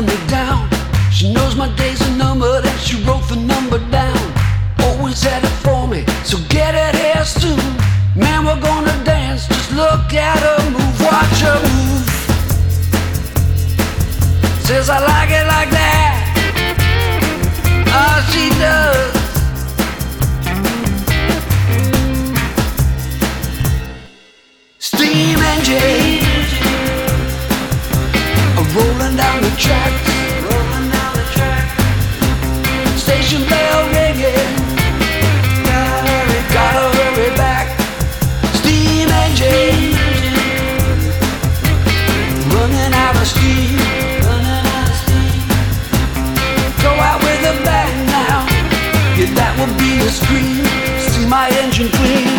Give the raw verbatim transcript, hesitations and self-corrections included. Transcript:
let me down. She knows my days are numbered and she wrote the number down. Always had it for me, so get it here soon. Man, we're gonna dance, just look at her move, watch her move. Says I like it like that. Oh, she does. Steam engine rolling down the tracks, rolling down the track. Station bell ringing, gotta hurry, gotta hurry back. Steam engine running out of steam, running out of steam. Go out with a bang now, yeah, that would be a scream. See my engine clean.